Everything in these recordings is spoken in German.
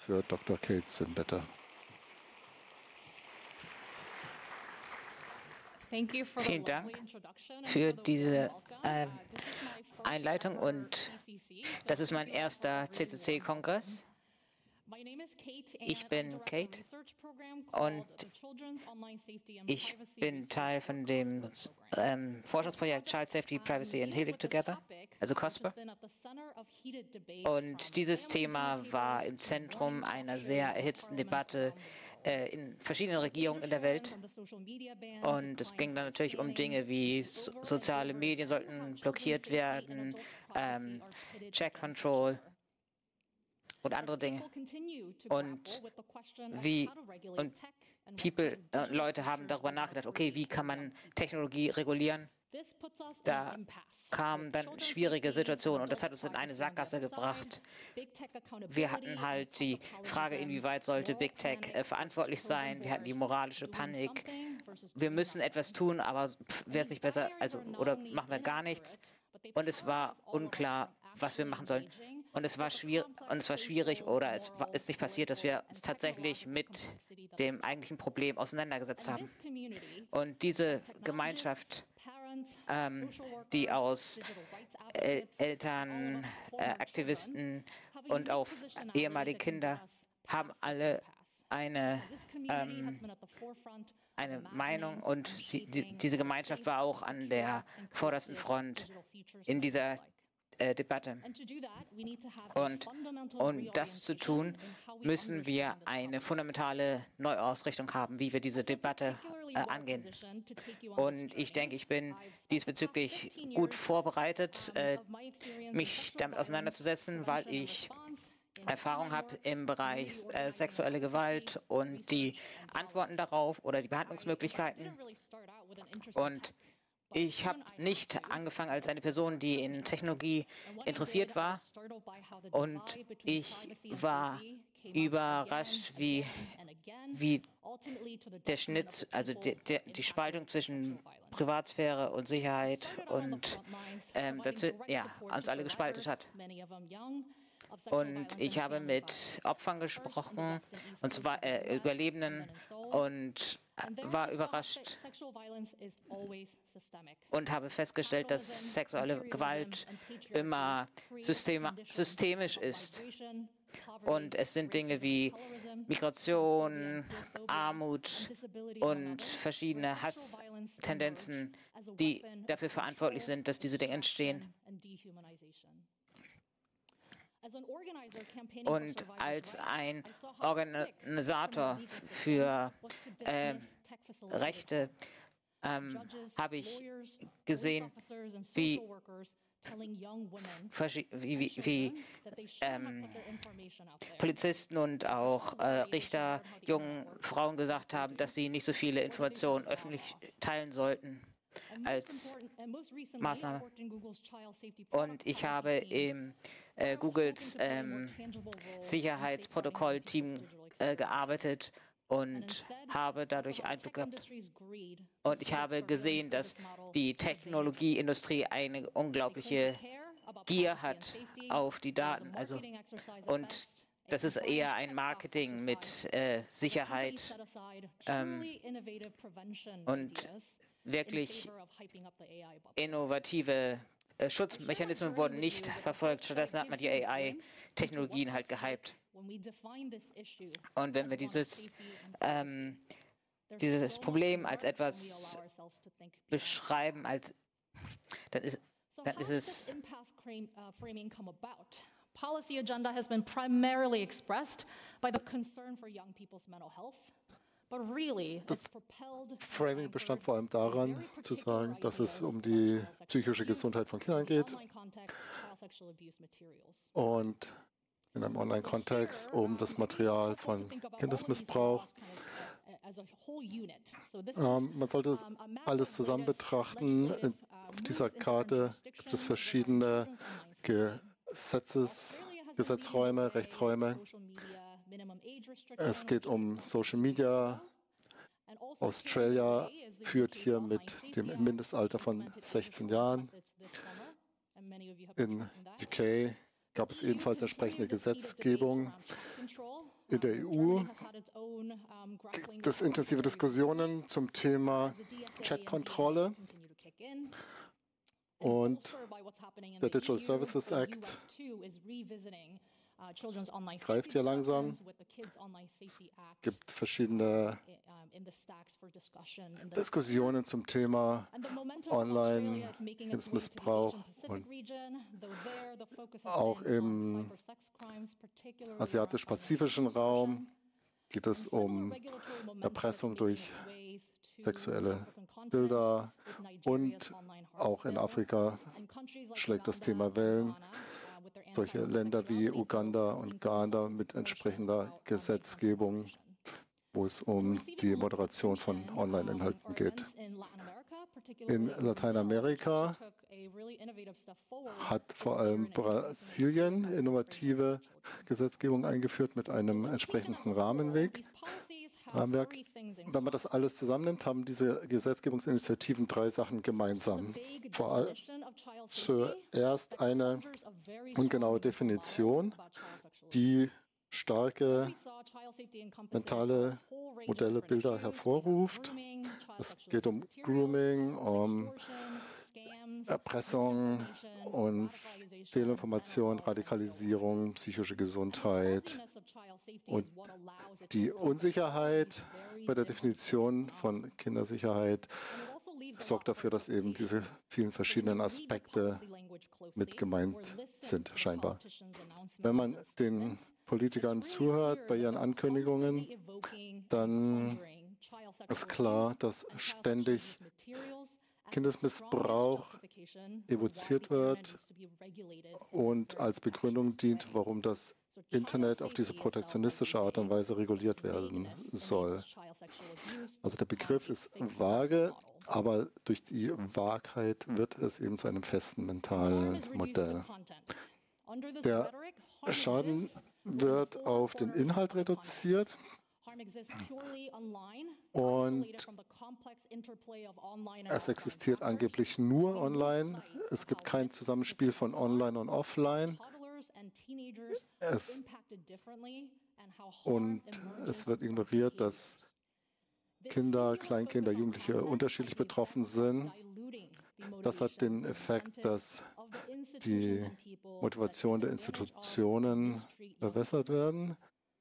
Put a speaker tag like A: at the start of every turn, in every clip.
A: für Dr. Kate Simbetter.
B: Vielen Dank für diese Einleitung und das ist mein erster CCC-Kongress. Ich bin Kate und ich bin Teil von dem Forschungsprojekt Child Safety, Privacy and Healing Together, also COSPA. Und dieses Thema war im Zentrum einer sehr erhitzten Debatte in verschiedenen Regierungen in der Welt. Und es ging dann natürlich um Dinge wie soziale Medien sollten blockiert werden, Check Control und andere Dinge. Und Leute haben darüber nachgedacht, okay, wie kann man Technologie regulieren? Da kamen dann schwierige Situationen und das hat uns in eine Sackgasse gebracht. Wir hatten halt die Frage, inwieweit sollte Big Tech verantwortlich sein? Wir hatten die moralische Panik. Wir müssen etwas tun, aber wäre es nicht besser, oder machen wir gar nichts? Und es war unklar, was wir machen sollen. Und es war schwierig oder es ist nicht passiert, dass wir uns tatsächlich mit dem eigentlichen Problem auseinandergesetzt haben. Und diese Gemeinschaft, die aus Eltern, Aktivisten und auch ehemalige Kinder haben alle eine Meinung und diese Gemeinschaft war auch an der vordersten Front in dieser Debatte. Und um das zu tun, müssen wir eine fundamentale Neuausrichtung haben, wie wir diese Debatte angehen. Und ich denke, ich bin diesbezüglich gut vorbereitet, mich damit auseinanderzusetzen, weil ich Erfahrung habe im Bereich sexuelle Gewalt und die Antworten darauf oder die Behandlungsmöglichkeiten. Und ich habe nicht angefangen als eine Person, die in Technologie interessiert war. Und ich war überrascht, wie der Schnitt, also die Spaltung zwischen Privatsphäre und Sicherheit und uns alle gespalten hat. Und ich habe mit Opfern gesprochen, und zwar Überlebenden, und war überrascht und habe festgestellt, dass sexuelle Gewalt immer systemisch ist. Und es sind Dinge wie Migration, Armut und verschiedene Hasstendenzen, die dafür verantwortlich sind, dass diese Dinge entstehen. Und als ein Organisator für Rechte habe ich gesehen, wie Polizisten und auch Richter jungen Frauen gesagt haben, dass sie nicht so viele Informationen öffentlich teilen sollten als Maßnahme. Und ich habe im Googles Sicherheitsprotokollteam gearbeitet und habe dadurch Einblick gehabt. Und ich habe gesehen, dass die Technologieindustrie eine unglaubliche Gier hat auf die Daten. Und das ist eher ein Marketing mit Sicherheit und wirklich innovative Schutzmechanismen wurden nicht verfolgt. Stattdessen hat man die AI-Technologien halt gehypt. Und wenn wir dieses Problem als etwas beschreiben, dann ist es
C: Policy agenda has been primarily expressed by the concern for young people's mental health.
A: Das Framing bestand vor allem daran, zu sagen, dass es um die psychische Gesundheit von Kindern geht und in einem Online-Kontext um das Material von Kindesmissbrauch. Man sollte das alles zusammen betrachten. Auf dieser Karte gibt es verschiedene Gesetzräume, Rechtsräume. Es geht um Social Media. Australia führt hier mit dem Mindestalter von 16 Jahren. In UK gab es ebenfalls entsprechende Gesetzgebung. In der EU gibt es intensive Diskussionen zum Thema Chatkontrolle und der Digital Services Act greift hier langsam. Es gibt verschiedene Diskussionen zum Thema Online-Missbrauch und auch im asiatisch-pazifischen Raum geht es um Erpressung durch sexuelle Bilder und auch in Afrika schlägt das Thema Wellen. Solche Länder wie Uganda und Ghana mit entsprechender Gesetzgebung, wo es um die Moderation von Online-Inhalten geht. In Lateinamerika hat vor allem Brasilien innovative Gesetzgebung eingeführt mit einem entsprechenden Rahmenwerk. Wenn man das alles zusammennimmt, haben diese Gesetzgebungsinitiativen 3 Sachen gemeinsam. Vor allem zuerst eine ungenaue Definition, die starke mentale Modelle, Bilder hervorruft. Es geht um Grooming, um Erpressung und Fehlinformation, Radikalisierung, psychische Gesundheit und die Unsicherheit bei der Definition von Kindersicherheit sorgt dafür, dass eben diese vielen verschiedenen Aspekte mit gemeint sind, scheinbar. Wenn man den Politikern zuhört bei ihren Ankündigungen, dann ist klar, dass ständig Kindesmissbrauch evoziert wird und als Begründung dient, warum das Internet auf diese protektionistische Art und Weise reguliert werden soll. Also der Begriff ist vage, aber durch die Vagheit wird es eben zu einem festen mentalen Modell. Der Schaden wird auf den Inhalt reduziert und es existiert angeblich nur online. Es gibt kein Zusammenspiel von Online und Offline. Es wird ignoriert, dass Kinder, Kleinkinder, Jugendliche unterschiedlich betroffen sind. Das hat den Effekt, dass die Motivation der Institutionen verwässert werden.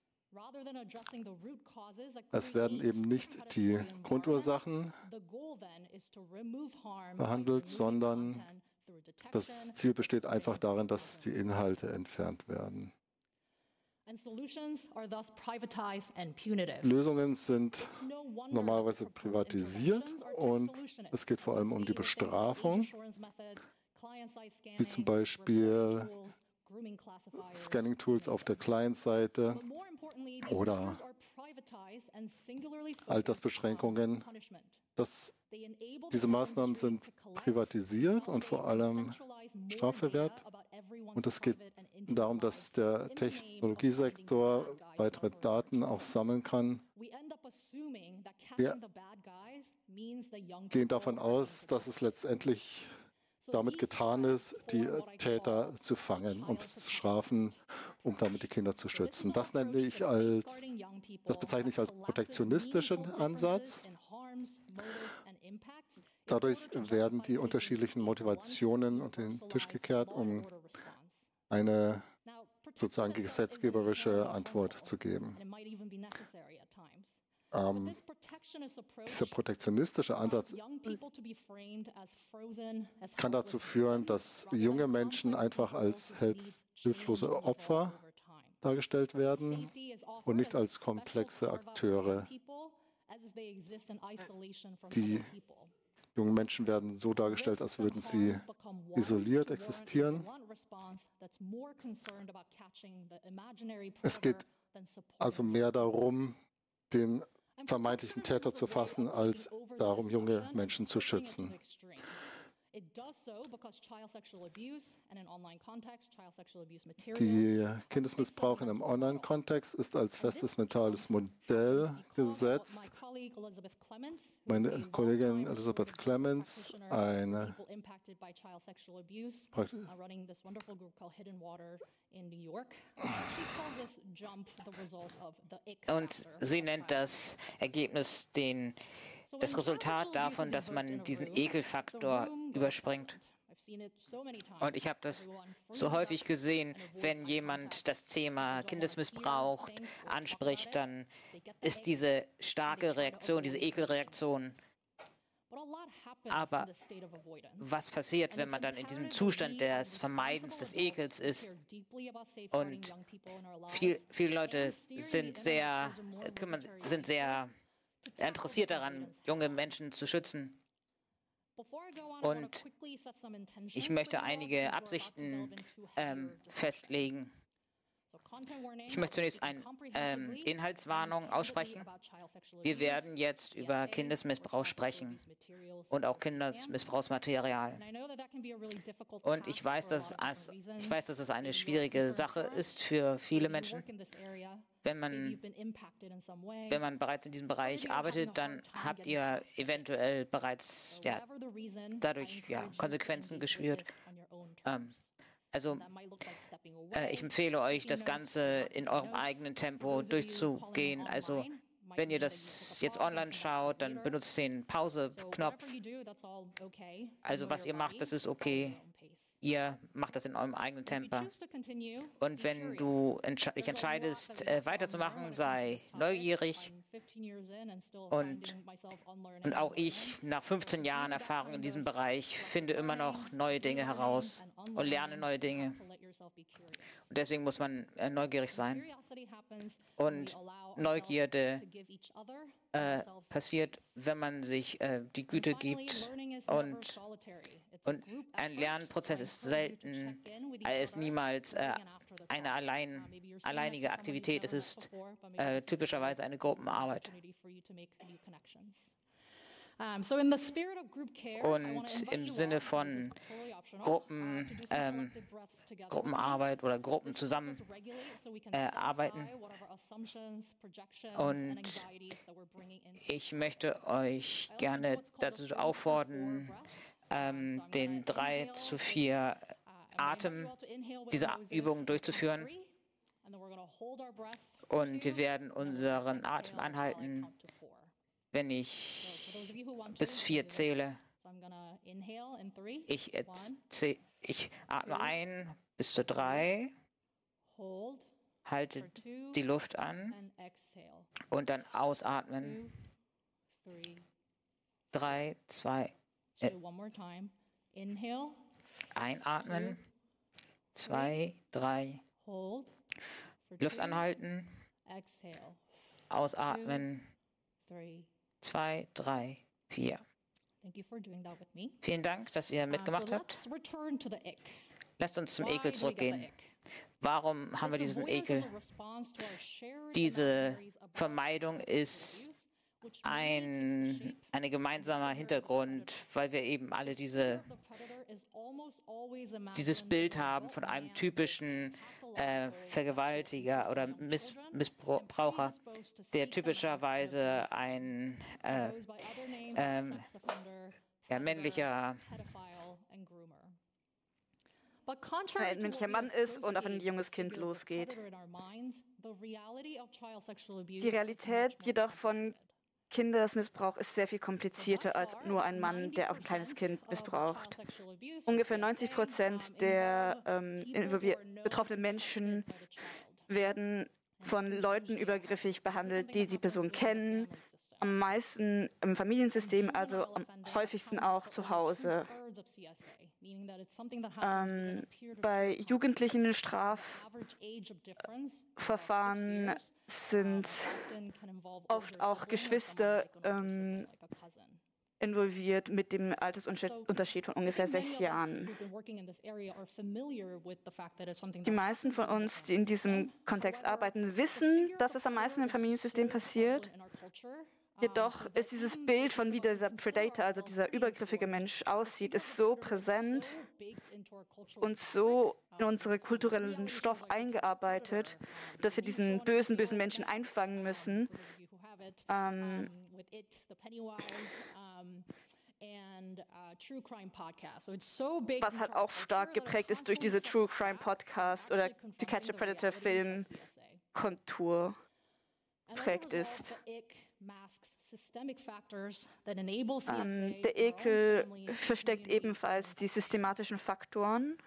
A: Es werden eben nicht die Grundursachen behandelt, sondern das Ziel besteht einfach darin, dass die Inhalte entfernt werden. Lösungen sind normalerweise privatisiert und es geht vor allem um die Bestrafung, wie zum Beispiel Scanning-Tools auf der Client-Seite oder Altersbeschränkungen. Diese Maßnahmen sind privatisiert und vor allem strafverwehrt. Und es geht darum, dass der Technologiesektor weitere Daten auch sammeln kann. Wir gehen davon aus, dass es letztendlich damit getan ist, die Täter zu fangen und zu strafen, um damit die Kinder zu schützen. Das bezeichne ich als protektionistischen Ansatz. Dadurch werden die unterschiedlichen Motivationen unter den Tisch gekehrt, um eine sozusagen gesetzgeberische Antwort zu geben. Dieser protektionistische Ansatz kann dazu führen, dass junge Menschen einfach als hilflose Opfer dargestellt werden und nicht als komplexe Akteure. Die jungen Menschen werden so dargestellt, als würden sie isoliert existieren. Es geht also mehr darum, den vermeintlichen Täter zu fassen, als darum, junge Menschen zu schützen. Der Kindesmissbrauch in einem Online-Kontext ist als festes mentales Modell gesetzt Meine Kollegin Elizabeth Clements, eine
B: und sie nennt das Ergebnis das Resultat davon, dass man diesen Ekelfaktor überspringt. Und ich habe das so häufig gesehen, wenn jemand das Thema Kindesmissbrauch anspricht, dann ist diese starke Reaktion, diese Ekelreaktion. Aber was passiert, wenn man dann in diesem Zustand des Vermeidens des Ekels ist? Und viele Leute sind sehr interessiert daran, junge Menschen zu schützen. Und ich möchte einige Absichten festlegen. Ich möchte zunächst eine Inhaltswarnung aussprechen. Wir werden jetzt über Kindesmissbrauch sprechen und auch Kindesmissbrauchsmaterial. Und ich weiß, dass es eine schwierige Sache ist für viele Menschen. Wenn man bereits in diesem Bereich arbeitet, dann habt ihr eventuell bereits dadurch Konsequenzen gespürt. Also ich empfehle euch, das Ganze in eurem eigenen Tempo durchzugehen. Also wenn ihr das jetzt online schaut, dann benutzt den Pause-Knopf. Also was ihr macht, das ist okay. Ihr macht das in eurem eigenen Tempo. Und wenn du dich entscheidest, weiterzumachen, sei neugierig. Und auch ich, nach 15 Jahren Erfahrung in diesem Bereich, finde immer noch neue Dinge heraus und lerne neue Dinge. Und deswegen muss man neugierig sein. Und Neugierde passiert, wenn man sich die Güte gibt. Und ein Lernprozess ist selten, ist niemals eine alleinige Aktivität. Es ist typischerweise eine Gruppenarbeit. Und im Sinne von Gruppenarbeit oder Gruppen zusammen arbeiten. Und ich möchte euch gerne dazu auffordern, den 3-4 Atem, diese Übung durchzuführen. Und wir werden unseren Atem anhalten, wenn ich bis 4 zähle. Ich atme ein bis zu 3, halte die Luft an und dann ausatmen. 3, 2, einatmen, 2, 3, Luft anhalten, ausatmen, 2, 3, 4. Vielen Dank, dass ihr mitgemacht habt. Lasst uns zum Ekel zurückgehen. Warum haben wir diesen Ekel? Diese Vermeidung ist ein gemeinsamer Hintergrund, weil wir eben alle dieses Bild haben von einem typischen Vergewaltiger oder Missbraucher, der typischerweise ein männlicher
D: ein männlicher Mann ist und auf ein junges Kind losgeht. Die Realität jedoch von Kindesmissbrauch ist sehr viel komplizierter als nur ein Mann, der auch ein kleines Kind missbraucht. Ungefähr 90% der betroffenen Menschen werden von Leuten übergriffig behandelt, die die Person kennen, am meisten im Familiensystem, also am häufigsten auch zu Hause. Bei jugendlichen Strafverfahren sind oft auch Geschwister involviert mit dem Altersunterschied von ungefähr 6 Jahren. Die meisten von uns, die in diesem Kontext arbeiten, wissen, dass es am meisten im Familiensystem passiert. Jedoch ist dieses Bild von wie dieser Predator, also dieser übergriffige Mensch aussieht, ist so präsent und so in unseren kulturellen Stoff eingearbeitet, dass wir diesen bösen Menschen einfangen müssen. was halt auch stark geprägt ist durch diese True Crime Podcasts oder To Catch a Predator Film Kontur prägt ist. Der Ekel versteckt ebenfalls die systematischen Faktoren.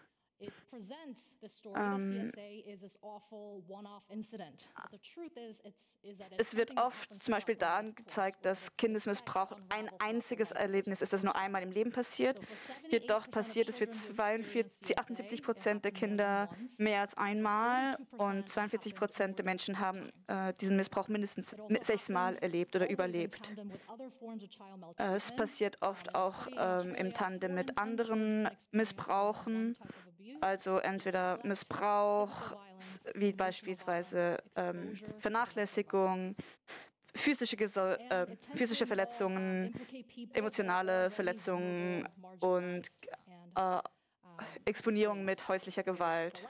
D: Es wird oft zum Beispiel daran gezeigt, dass Kindesmissbrauch ein einziges Erlebnis ist, das nur einmal im Leben passiert. Jedoch passiert es für 78% der Kinder mehr als einmal und 42% der Menschen haben diesen Missbrauch mindestens 6 Mal erlebt oder überlebt. Es passiert oft auch im Tandem mit anderen Missbrauchen. Also entweder Missbrauch, wie beispielsweise Vernachlässigung, physische Verletzungen, emotionale Verletzungen und Exponierung mit häuslicher Gewalt.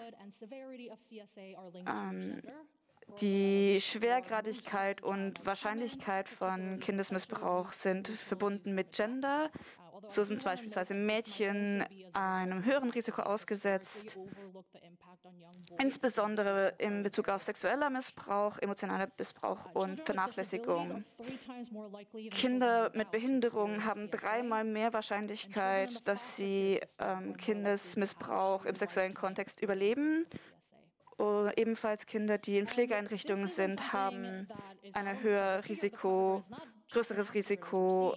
D: Die Schwergradigkeit und Wahrscheinlichkeit von Kindesmissbrauch sind verbunden mit Gender. So sind beispielsweise Mädchen einem höheren Risiko ausgesetzt, insbesondere in Bezug auf sexueller Missbrauch, emotionaler Missbrauch und Vernachlässigung. Kinder mit Behinderung haben 3-mal mehr Wahrscheinlichkeit, dass sie Kindesmissbrauch im sexuellen Kontext überleben. Ebenfalls Kinder, die in Pflegeeinrichtungen sind, haben ein größeres Risiko,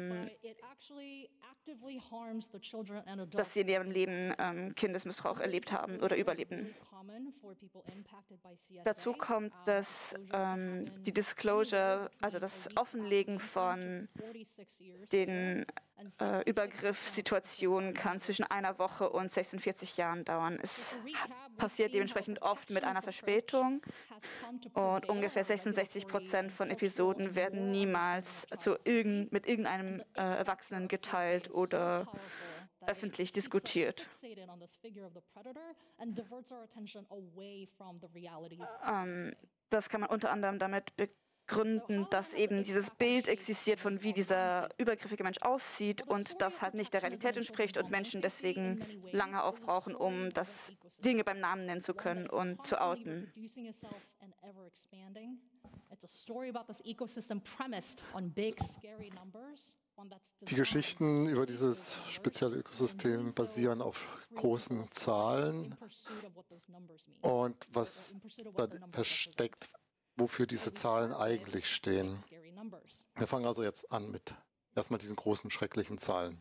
D: dass sie in ihrem Leben Kindesmissbrauch erlebt haben oder überleben. Dazu kommt, dass die Disclosure, also das Offenlegen von den Übergriffssituationen kann zwischen 1 Woche und 46 Jahren dauern. Es passiert dementsprechend oft mit einer Verspätung und ungefähr 66% von Episoden werden niemals mit irgendeinem Erwachsenen geteilt oder öffentlich diskutiert. Das kann man unter anderem damit begründen, dass eben dieses Bild existiert, von wie dieser übergriffige Mensch aussieht und das halt nicht der Realität entspricht und Menschen deswegen lange auch brauchen, um das Dinge beim Namen nennen zu können und zu outen.
A: Die Geschichten über dieses spezielle Ökosystem basieren auf großen Zahlen und was da versteckt, wofür diese Zahlen eigentlich stehen. Wir fangen also jetzt an mit erstmal diesen großen, schrecklichen Zahlen.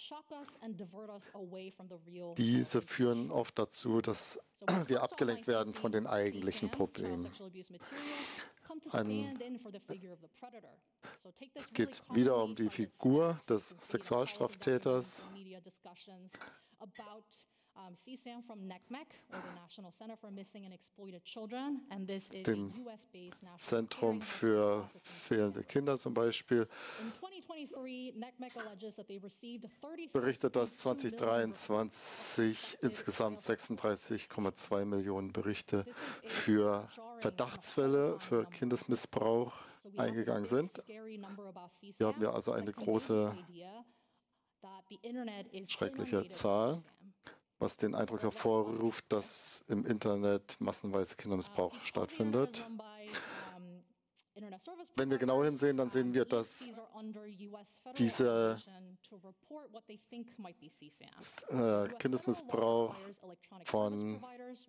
A: Diese führen oft dazu, dass wir abgelenkt werden von den eigentlichen Problemen. Es geht wieder um die Figur des Sexualstraftäters. Dem Zentrum für fehlende Kinder zum Beispiel berichtet, dass 2023 insgesamt 36,2 Millionen Berichte für Verdachtsfälle für Kindesmissbrauch eingegangen sind. Hier haben wir also eine große, schreckliche Zahl, was den Eindruck hervorruft, dass im Internet massenweise Kindermissbrauch stattfindet. Wenn wir genau hinsehen, dann sehen wir, dass dieser Kindesmissbrauch von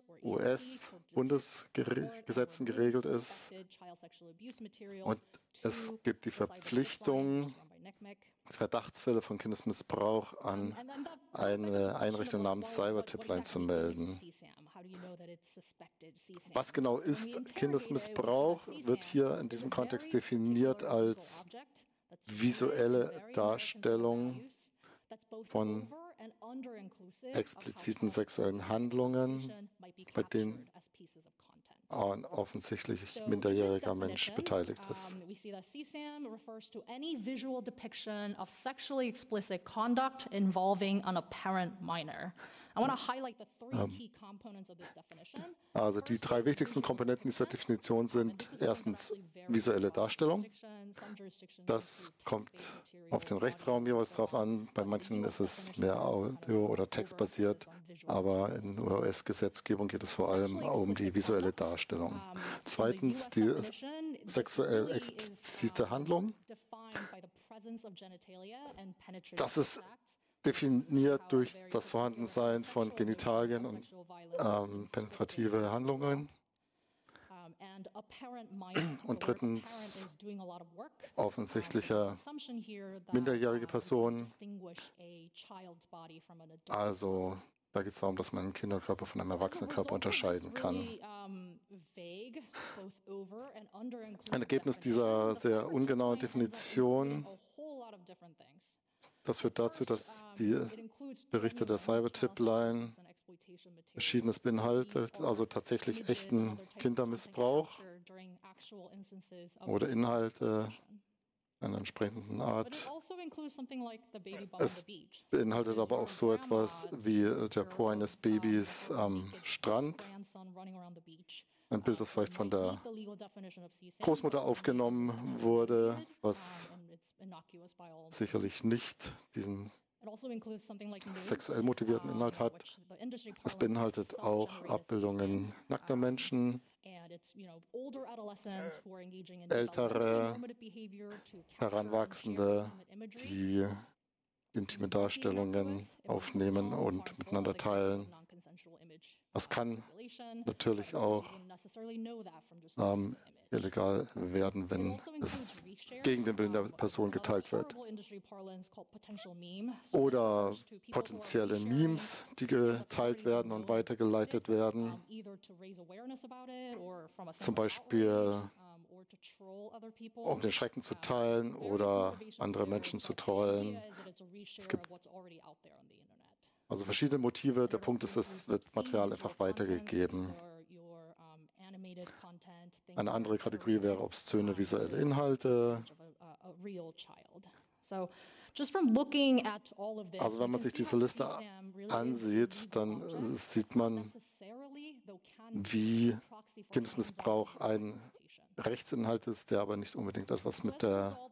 A: US-Bundesgesetzen geregelt ist und es gibt die Verpflichtung, Verdachtsfälle von Kindesmissbrauch an eine Einrichtung namens Cybertipline zu melden. Was genau ist Kindesmissbrauch, wird hier in diesem Kontext definiert als visuelle Darstellung von expliziten sexuellen Handlungen, bei denen ein offensichtlich minderjähriger Mensch beteiligt ist.
C: We see that CSAM refers to any visual depiction of sexually explicit conduct involving an apparent minor.
A: Also die 3 wichtigsten Komponenten dieser Definition sind erstens visuelle Darstellung. Das kommt auf den Rechtsraum jeweils drauf an. Bei manchen ist es mehr Audio- oder Textbasiert, aber in der US-Gesetzgebung geht es vor allem um die visuelle Darstellung. Zweitens die sexuell explizite Handlung. Das ist definiert durch das Vorhandensein von Genitalien und penetrative Handlungen. Und drittens offensichtliche minderjährige Personen. Also da geht es darum, dass man einen Kinderkörper von einem Erwachsenen-Körper unterscheiden kann. Ein Ergebnis dieser sehr ungenauen Definition, das führt dazu, dass die Berichte der Cybertip-Line Verschiedenes beinhaltet, also tatsächlich echten Kindermissbrauch oder Inhalte einer entsprechenden Art. Es beinhaltet aber auch so etwas wie der Po eines Babys am Strand. Ein Bild, das vielleicht von der Großmutter aufgenommen wurde, was sicherlich nicht diesen sexuell motivierten Inhalt hat. Es beinhaltet auch Abbildungen nackter Menschen, ältere, Heranwachsende, die intime Darstellungen aufnehmen und miteinander teilen. Das kann natürlich auch illegal werden, wenn es gegen den Willen der Person geteilt wird. Oder potenzielle Memes, die geteilt werden und weitergeleitet werden. Zum Beispiel, um den Schrecken zu teilen oder andere Menschen zu trollen. Es gibt also verschiedene Motive. Der Punkt ist, es wird Material einfach weitergegeben. Eine andere Kategorie wäre obszöne visuelle Inhalte. Also wenn man sich diese Liste ansieht, dann sieht man, wie Kindesmissbrauch ein Rechtsinhalt ist, der aber nicht unbedingt etwas mit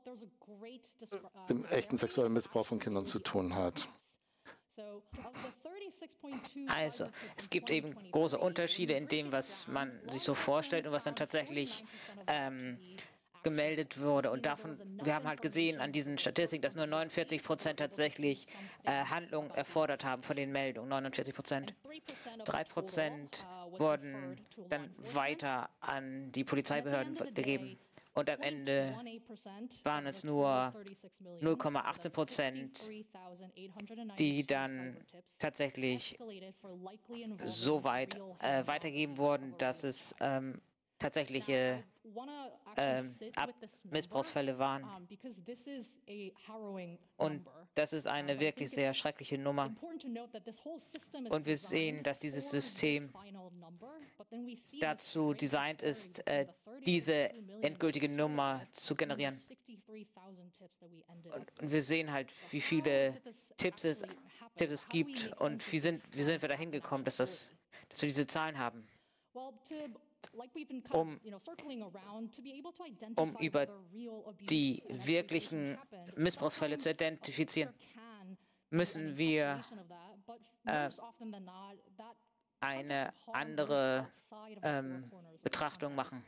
A: dem echten sexuellen Missbrauch von Kindern zu tun hat.
B: Also, es gibt eben große Unterschiede in dem, was man sich so vorstellt und was dann tatsächlich gemeldet wurde. Und wir haben halt gesehen an diesen Statistiken, dass nur 49% tatsächlich Handlungen erfordert haben von den Meldungen. 49%. 3% wurden dann weiter an die Polizeibehörden gegeben. Und am Ende waren es nur 0,18%, die dann tatsächlich so weit weitergegeben wurden, dass es tatsächliche Missbrauchsfälle waren. Und das ist eine wirklich sehr schreckliche Nummer. Und wir sehen, dass dieses System dazu designt ist, diese endgültige Nummer zu generieren. Und wir sehen halt, wie viele Tipps es gibt und wie sind wir dahin gekommen, dass wir diese Zahlen haben. Um über die wirklichen Missbrauchsfälle zu identifizieren, müssen wir eine andere Betrachtung machen.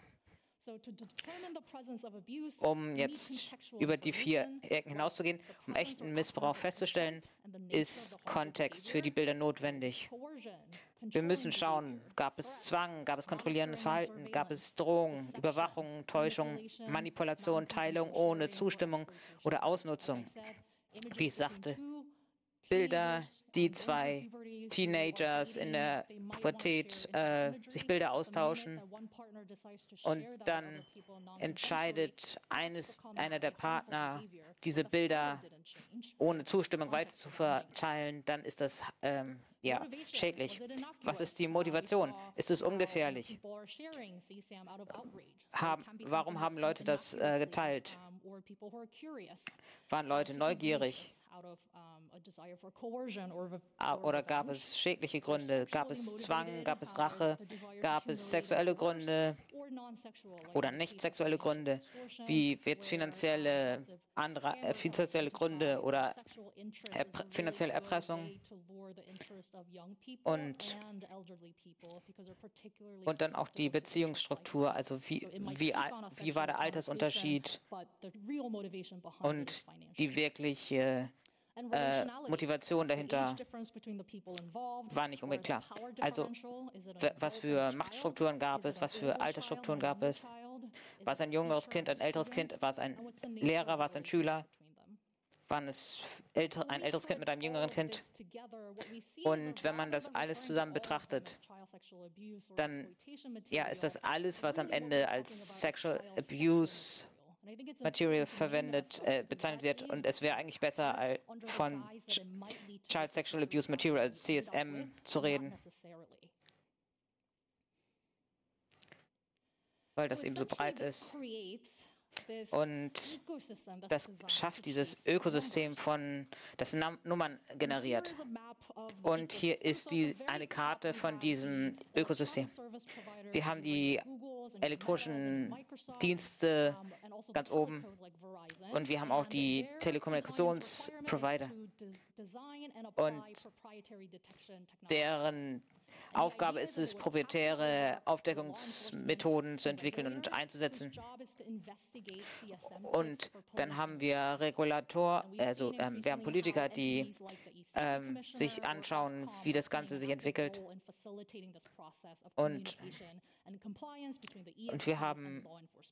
B: Um jetzt über die 4 Ecken hinauszugehen, um echten Missbrauch festzustellen, ist Kontext für die Bilder notwendig. Wir müssen schauen, gab es Zwang, gab es kontrollierendes Verhalten, gab es Drohung, Überwachung, Täuschung, Manipulation, Teilung ohne Zustimmung oder Ausnutzung. Wie ich sagte, Bilder, die 2 Teenagers in der Pubertät sich Bilder austauschen und dann entscheidet einer der Partner, diese Bilder ohne Zustimmung weiter zu verteilen, dann ist das schädlich. Was ist die Motivation? Ist es ungefährlich? Warum haben Leute das geteilt? Waren Leute neugierig? Oder gab es schädliche Gründe? Gab es Zwang? Gab es Rache? Gab es sexuelle Gründe oder nicht sexuelle Gründe? Wie jetzt finanzielle Gründe oder finanzielle Erpressung? Und dann auch die Beziehungsstruktur, also wie war der Altersunterschied und die wirkliche Motivation dahinter war nicht unbedingt klar. Also was für Machtstrukturen gab es, was für Altersstrukturen gab es? War es ein jüngeres Kind, ein älteres Kind? War es ein Lehrer, war es ein Schüler? War es ein älteres Kind mit einem jüngeren Kind? Und wenn man das alles zusammen betrachtet, dann ist das alles, was am Ende als Sexual Abuse Material bezeichnet wird, und es wäre eigentlich besser, von Child Sexual Abuse Material, also CSM, zu reden, weil das eben so breit ist. Und das schafft dieses Ökosystem das Nummern generiert. Und hier ist eine Karte von diesem Ökosystem. Wir haben die elektronischen Dienste ganz oben und wir haben auch die Telekommunikationsprovider. Und deren Aufgabe ist es, proprietäre Aufdeckungsmethoden zu entwickeln und einzusetzen. Und dann haben wir wir haben Politiker, die sich anschauen, wie das Ganze sich entwickelt. Und wir haben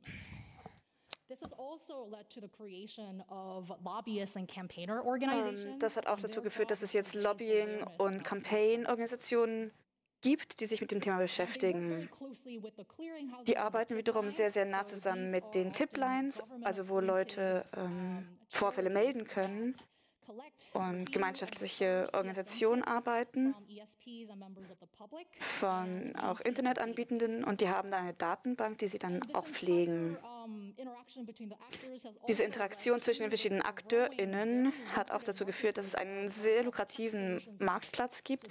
D: das hat auch dazu geführt, dass es jetzt Lobbying- und Campaign-Organisationen gibt, die sich mit dem Thema beschäftigen. Die arbeiten wiederum sehr, sehr nah zusammen mit den Tiplines, also wo Leute Vorfälle melden können, und gemeinschaftliche Organisationen arbeiten von auch Internetanbietenden, und die haben da eine Datenbank, die sie dann auch pflegen. Diese Interaktion zwischen den verschiedenen AkteurInnen hat auch dazu geführt, dass es einen sehr lukrativen Marktplatz gibt,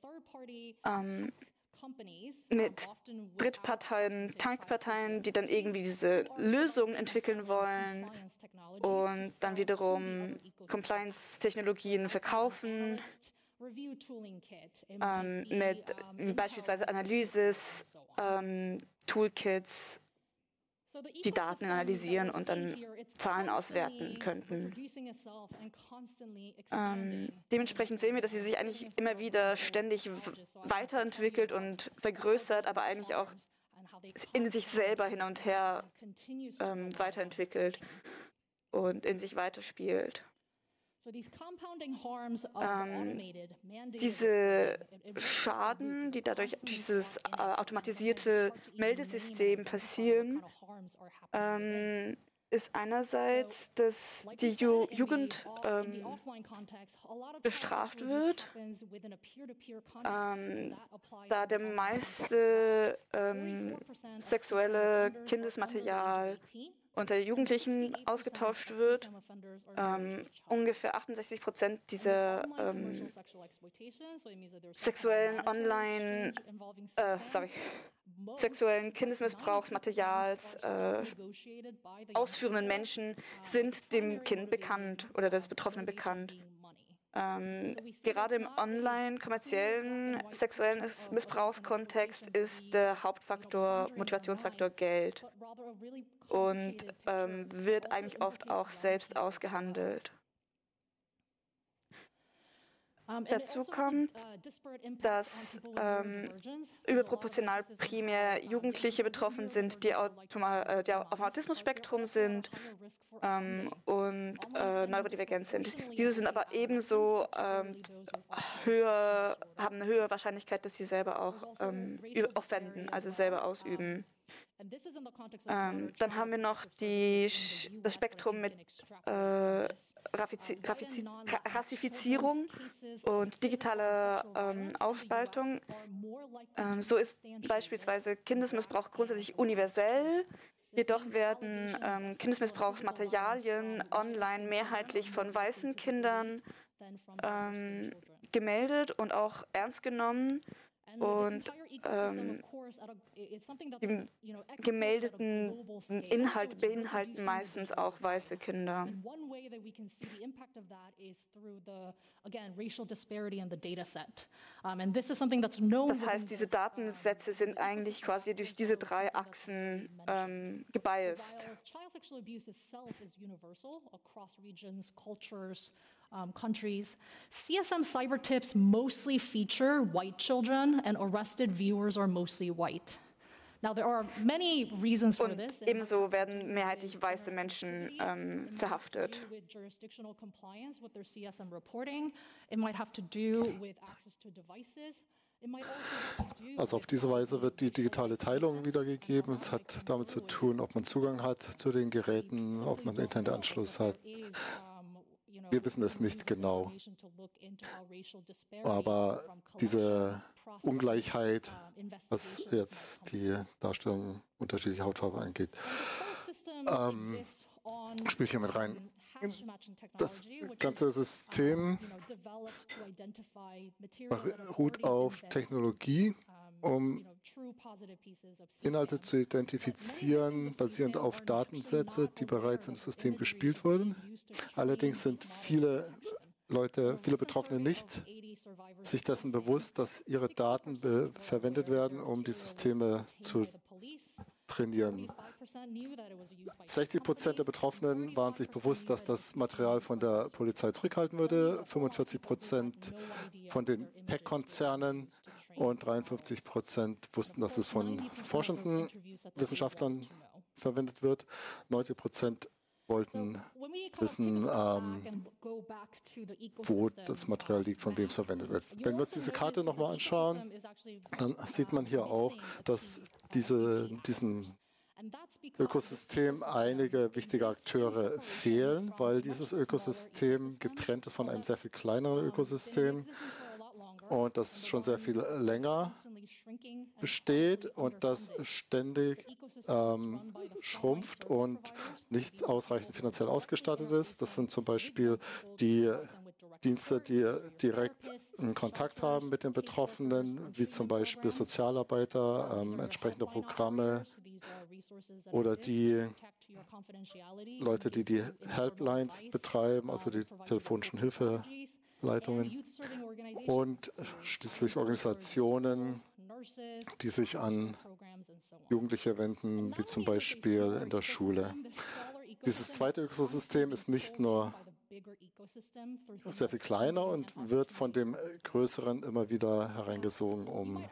D: mit Drittparteien, Tankparteien, die dann irgendwie diese Lösungen entwickeln wollen und dann wiederum Compliance-Technologien verkaufen, mit beispielsweise Analysis, Toolkits, die Daten analysieren und dann Zahlen auswerten könnten. Dementsprechend sehen wir, dass sie sich eigentlich immer wieder ständig weiterentwickelt und vergrößert, aber eigentlich auch in sich selber hin und her weiterentwickelt und in sich weiterspielt. Diese Schaden, die dadurch durch dieses automatisierte Meldesystem passieren, ist einerseits, dass die Jugend bestraft wird, da der meiste sexuelle Kindesmaterial unter Jugendlichen ausgetauscht wird. Ungefähr 68% dieser sexuellen Kindesmissbrauchsmaterials ausführenden Menschen sind dem Kind bekannt oder des Betroffenen bekannt. Gerade im online-kommerziellen sexuellen Missbrauchskontext ist der Hauptfaktor, Motivationsfaktor Geld, und wird eigentlich oft auch selbst ausgehandelt. Dazu kommt, dass überproportional primär Jugendliche betroffen sind, die auf dem Autismus-Spektrum sind und neurodivergent sind. Diese sind aber ebenso haben eine höhere Wahrscheinlichkeit, dass sie selber auch offenden, also selber ausüben. Dann haben wir noch das Spektrum mit Rassifizierung und digitaler Aufspaltung. So ist beispielsweise Kindesmissbrauch grundsätzlich universell, Jedoch werden Kindesmissbrauchsmaterialien online mehrheitlich von weißen Kindern gemeldet und auch ernst genommen. Und die gemeldeten Inhalte beinhalten meistens auch weiße Kinder. Das heißt, diese Datensätze sind eigentlich quasi durch diese 3 Achsen gebiased.
C: Countries. CSM cyber tips mostly feature white children, and arrested viewers are mostly white. Now, there are many reasons for this.
D: Und ebenso werden mehrheitlich weiße Menschen verhaftet.
C: Jurisdictional compliance with their CSM reporting. It might have to do with access to devices.
A: Also auf diese Weise wird die digitale Teilung wiedergegeben. Es hat damit zu tun, ob man Zugang hat zu den Geräten, ob man einen Internetanschluss hat. Wir wissen es nicht genau. Aber diese Ungleichheit, was jetzt die Darstellung unterschiedlicher Hautfarbe angeht, spielt hier mit rein. Das ganze System beruht auf Technologie, um Inhalte zu identifizieren, basierend auf Datensätze, die bereits im System gespielt wurden. Allerdings sind viele Betroffene nicht sich dessen bewusst, dass ihre Daten verwendet werden, um die Systeme zu trainieren. 60% der Betroffenen waren sich bewusst, dass das Material von der Polizei zurückhalten würde, 45% von den Tech-Konzernen und 53% wussten, dass es von forschenden Wissenschaftlern verwendet wird. 90% wollten wissen, wo das Material liegt, von wem es verwendet wird. Wenn wir uns diese Karte nochmal anschauen, dann sieht man hier auch, dass diesem Ökosystem einige wichtige Akteure fehlen, weil dieses Ökosystem getrennt ist von einem sehr viel kleineren Ökosystem und das schon sehr viel länger besteht und das ständig schrumpft und nicht ausreichend finanziell ausgestattet ist. Das sind zum Beispiel die Dienste, die direkt einen Kontakt haben mit den Betroffenen, wie zum Beispiel Sozialarbeiter, entsprechende Programme oder die Leute, die die Helplines betreiben, also die telefonischen Hilfeleitungen und schließlich Organisationen, die sich an Jugendliche wenden, wie zum Beispiel in der Schule. Dieses zweite Ökosystem ist nicht nur sehr viel kleiner und wird von dem größeren immer wieder hereingesogen, um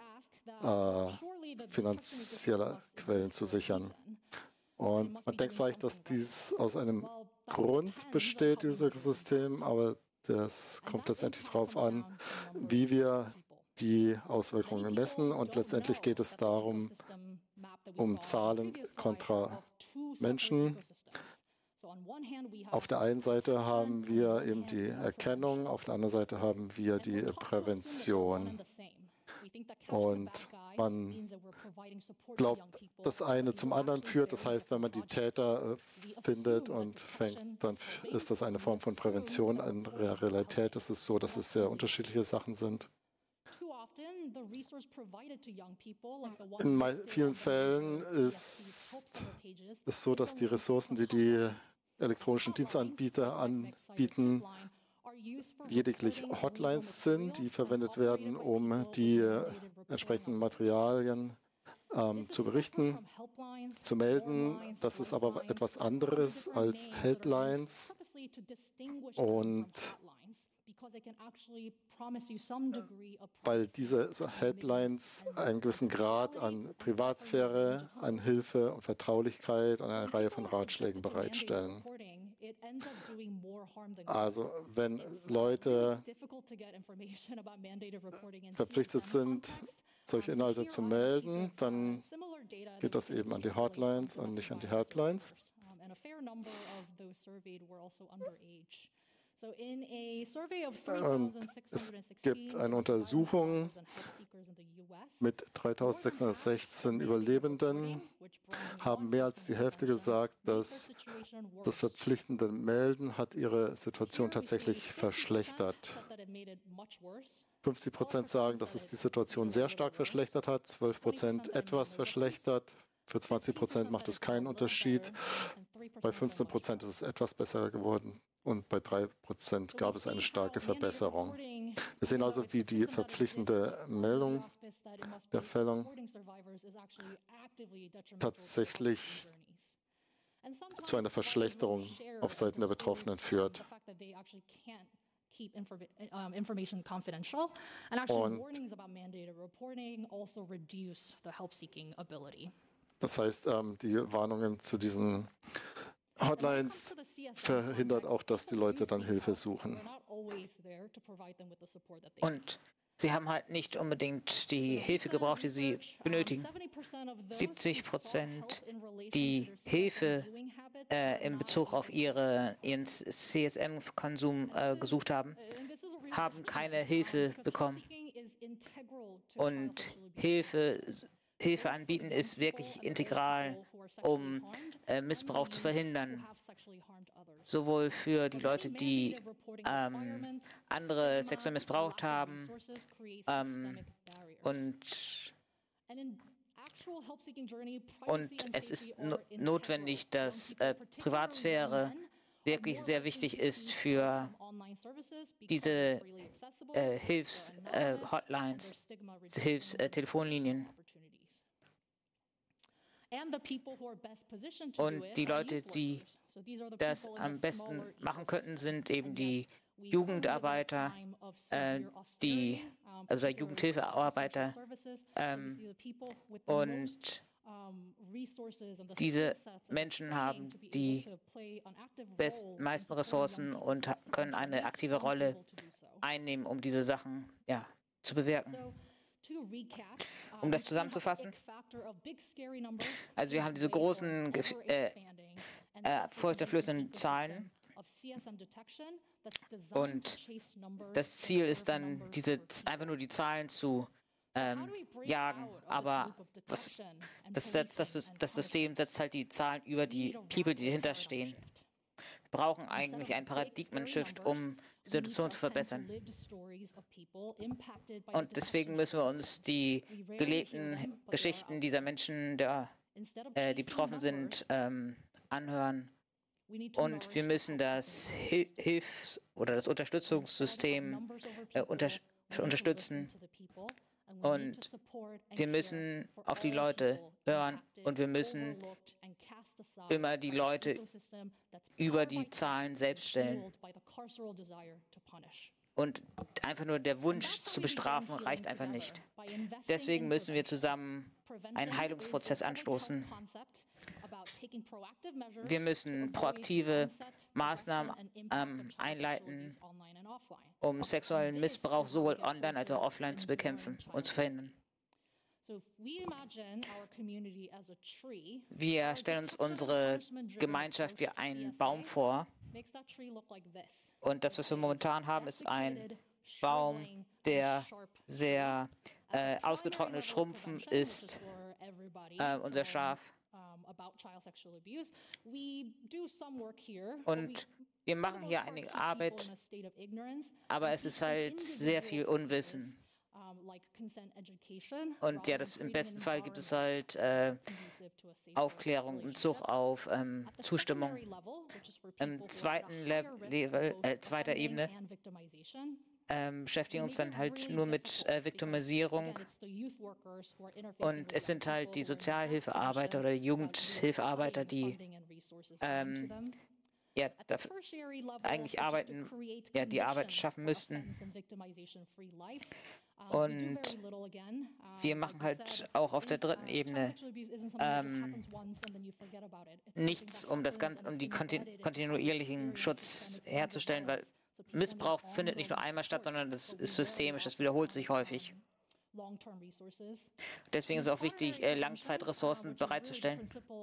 A: finanzielle Quellen zu sichern. Und man denkt vielleicht, dass dies aus einem Grund besteht, dieses Ökosystem, aber das kommt letztendlich darauf an, wie wir die Auswirkungen messen. Und letztendlich geht es darum, um Zahlen kontra Menschen. Auf der einen Seite haben wir eben die Erkennung, auf der anderen Seite haben wir die Prävention. Und man glaubt, das eine zum anderen führt. Das heißt, wenn man die Täter findet und fängt, dann ist das eine Form von Prävention. In der Realität ist es so, dass es sehr unterschiedliche Sachen sind. In vielen Fällen ist es so, dass die Ressourcen, die die elektronischen Dienstanbieter anbieten, lediglich Hotlines sind, die verwendet werden, um die entsprechenden Materialien zu berichten, zu melden. Das ist aber etwas anderes als Helplines. Und weil diese Helplines einen gewissen Grad an Privatsphäre, an Hilfe und Vertraulichkeit und eine Reihe von Ratschlägen bereitstellen. Also wenn Leute verpflichtet sind, solche Inhalte zu melden, dann geht das eben an die Hotlines und nicht an die Helplines. Und es gibt eine Untersuchung mit 3.616 Überlebenden, haben mehr als die Hälfte gesagt, dass das verpflichtende Melden hat ihre Situation tatsächlich verschlechtert. 50% sagen, dass es die Situation sehr stark verschlechtert hat, 12% etwas verschlechtert, für 20% macht es keinen Unterschied, bei 15% ist es etwas besser geworden und bei 3% gab es eine starke Verbesserung. Wir sehen also, wie die verpflichtende Meldung der Fälle tatsächlich zu einer Verschlechterung auf Seiten der Betroffenen führt. Das heißt, die Warnungen zu diesen Hotlines verhindert auch, dass die Leute dann Hilfe suchen.
B: Und sie haben halt nicht unbedingt die Hilfe gebraucht, die sie benötigen. 70%, die Hilfe in Bezug auf ihren CSM-Konsum gesucht haben, haben keine Hilfe bekommen. Und Hilfe anbieten ist wirklich integral, um Missbrauch zu verhindern. Sowohl für die Leute, die andere sexuell missbraucht haben und es ist notwendig, dass Privatsphäre wirklich sehr wichtig ist für diese Hilfs-Hotlines, Hilfstelefonlinien. Und die Leute, die das am besten machen könnten, sind eben die Jugendarbeiter, also der Jugendhilfearbeiter. Und diese Menschen haben die meisten Ressourcen und können eine aktive Rolle einnehmen, um diese Sachen zu bewirken. Um das zusammenzufassen, also wir haben diese großen, furchteinflößenden Zahlen und das Ziel ist dann, einfach nur die Zahlen zu jagen, aber das System setzt halt die Zahlen über die People, die dahinter stehen. Wir brauchen eigentlich einen Paradigmen-Shift, um die Situation zu verbessern. Und deswegen müssen wir uns die gelebten Geschichten dieser Menschen, die betroffen sind, anhören. Und wir müssen das das Unterstützungssystem unterstützen. Und wir müssen auf die Leute hören und wir müssen immer die Leute über die Zahlen selbst stellen. Und einfach nur der Wunsch zu bestrafen reicht einfach nicht. Deswegen müssen wir zusammen einen Heilungsprozess anstoßen. Wir müssen proaktive Maßnahmen einleiten, um sexuellen Missbrauch sowohl online als auch offline zu bekämpfen und zu verhindern. Wir stellen uns unsere Gemeinschaft wie einen Baum vor. Und das, was wir momentan haben, ist ein Baum, der sehr ausgetrocknet schrumpfen ist und sehr scharf. Und wir machen hier einige Arbeit, aber es ist halt sehr viel Unwissen. Und im besten Fall gibt es halt Aufklärung in Bezug auf Zustimmung. Im zweiter Ebene beschäftigen uns dann halt nur mit Viktimisierung. Und es sind halt die Sozialhilfearbeiter oder Jugendhilfearbeiter, die eigentlich die Arbeit schaffen müssten. Und wir machen halt auch auf der dritten Ebene nichts, um die kontinuierlichen Schutz herzustellen, weil Missbrauch findet nicht nur einmal statt, sondern das ist systemisch, das wiederholt sich häufig. Deswegen ist es auch wichtig, Langzeitressourcen bereitzustellen.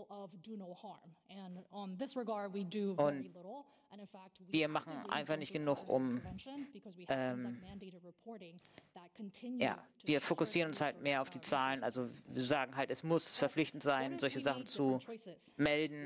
B: Und wir machen einfach nicht genug, wir fokussieren uns halt mehr auf die Zahlen. Also wir sagen halt, es muss verpflichtend sein, solche Sachen zu melden.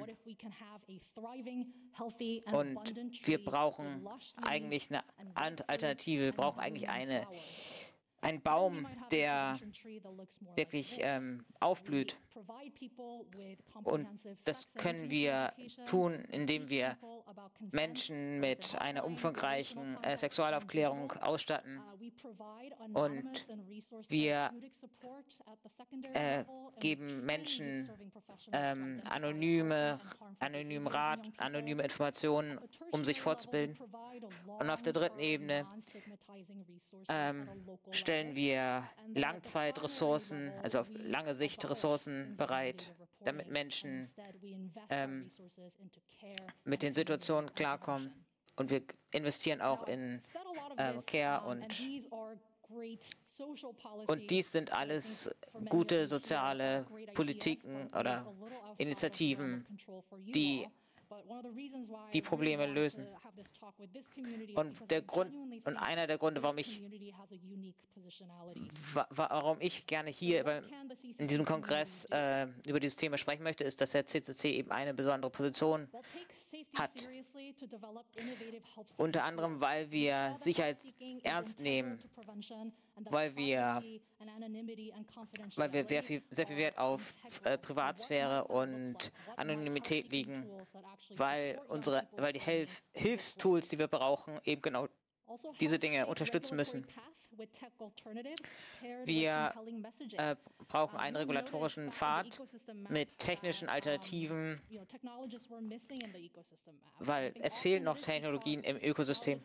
B: Und wir brauchen eigentlich eine Alternative, wir brauchen eigentlich ein Baum, der wirklich aufblüht. Und das können wir tun, indem wir Menschen mit einer umfangreichen Sexualaufklärung ausstatten. Und wir geben Menschen anonymen Rat, anonyme Informationen, um sich fortzubilden. Und auf der dritten Ebene stellen wir Langzeitressourcen, also auf lange Sicht Ressourcen bereit, damit Menschen mit den Situationen klarkommen. Und wir investieren auch in Care und dies sind alles gute soziale Politiken oder Initiativen, die die Probleme lösen. Und einer der Gründe, warum ich gerne hier in diesem Kongress über dieses Thema sprechen möchte, ist, dass der CCC eben eine besondere Position hat. Unter anderem, weil wir Sicherheit ernst nehmen, weil wir sehr viel Wert auf Privatsphäre und Anonymität legen, weil die Hilfstools, die wir brauchen, eben genau diese Dinge unterstützen müssen. Wir brauchen einen regulatorischen Pfad mit technischen Alternativen, weil es fehlen noch Technologien im Ökosystem.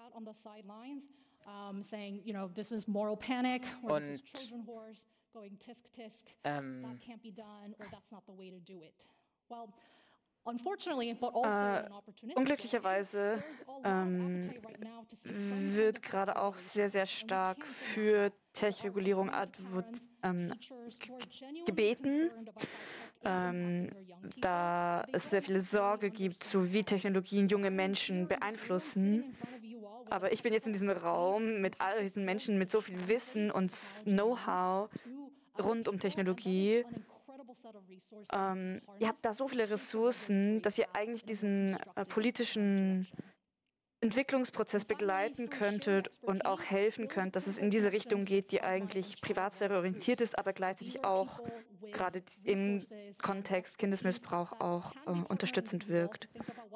D: Unglücklicherweise wird gerade auch sehr, sehr stark für Tech-Regulierung gebeten, da es sehr viele Sorge gibt, so wie Technologien junge Menschen beeinflussen. Aber ich bin jetzt in diesem Raum mit all diesen Menschen mit so viel Wissen und Know-how rund um Technologie. Ihr habt da so viele Ressourcen, dass ihr eigentlich diesen politischen Entwicklungsprozess begleiten könntet und auch helfen könnt, dass es in diese Richtung geht, die eigentlich privatsphäreorientiert ist, aber gleichzeitig auch gerade im Kontext Kindesmissbrauch auch unterstützend wirkt.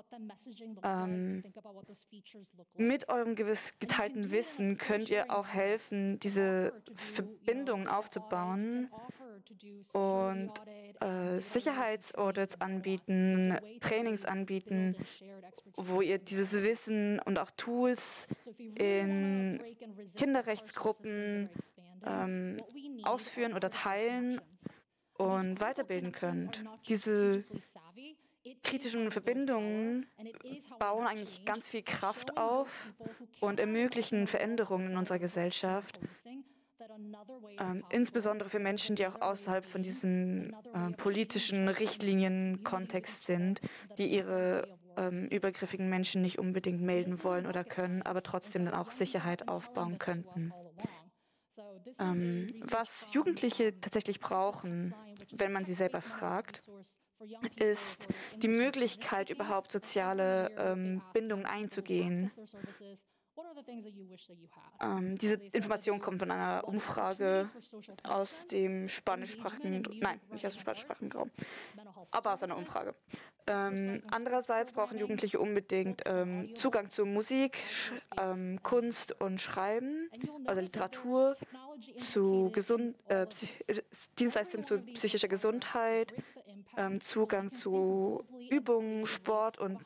D: Mit eurem geteilten Wissen könnt ihr auch helfen, diese Verbindungen aufzubauen und Sicherheitsaudits anbieten, Trainings anbieten, wo ihr dieses Wissen und auch Tools in Kinderrechtsgruppen ausführen oder teilen und weiterbilden könnt. Diese kritischen Verbindungen bauen eigentlich ganz viel Kraft auf und ermöglichen Veränderungen in unserer Gesellschaft. Insbesondere für Menschen, die auch außerhalb von diesem politischen Richtlinienkontext sind, die ihre übergriffigen Menschen nicht unbedingt melden wollen oder können, aber trotzdem dann auch Sicherheit aufbauen könnten. Was Jugendliche tatsächlich brauchen, wenn man sie selber fragt, ist die Möglichkeit, überhaupt soziale Bindungen einzugehen. Diese Information kommt von einer Umfrage aus dem spanischsprachigen, nein, nicht aus dem spanischsprachigen Raum, aber aus einer Umfrage. Andererseits brauchen Jugendliche unbedingt Zugang zu Musik, Kunst und Schreiben, also Literatur, zu Dienstleistungen zu psychischer Gesundheit, Zugang zu Übungen, Sport und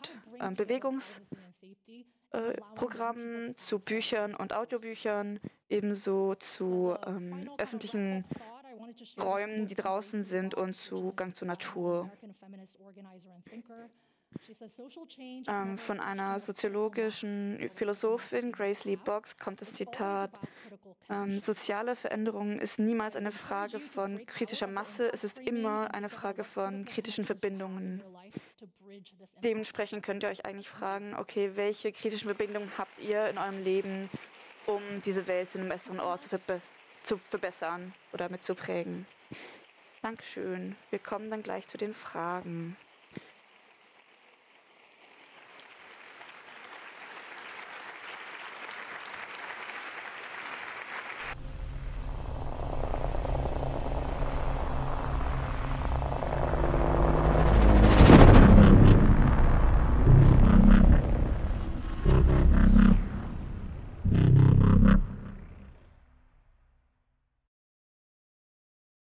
D: Bewegungsprogrammen, zu Büchern und Audiobüchern, ebenso zu öffentlichen Räumen, die draußen sind, und Zugang zur Natur. Von einer soziologischen Philosophin, Grace Lee Boggs, kommt das Zitat: Soziale Veränderung ist niemals eine Frage von kritischer Masse, es ist immer eine Frage von kritischen Verbindungen. Dementsprechend könnt ihr euch eigentlich fragen, okay, welche kritischen Verbindungen habt ihr in eurem Leben, um diese Welt zu einem besseren Ort zu verbessern oder mitzuprägen? Dankeschön. Wir kommen dann gleich zu den Fragen.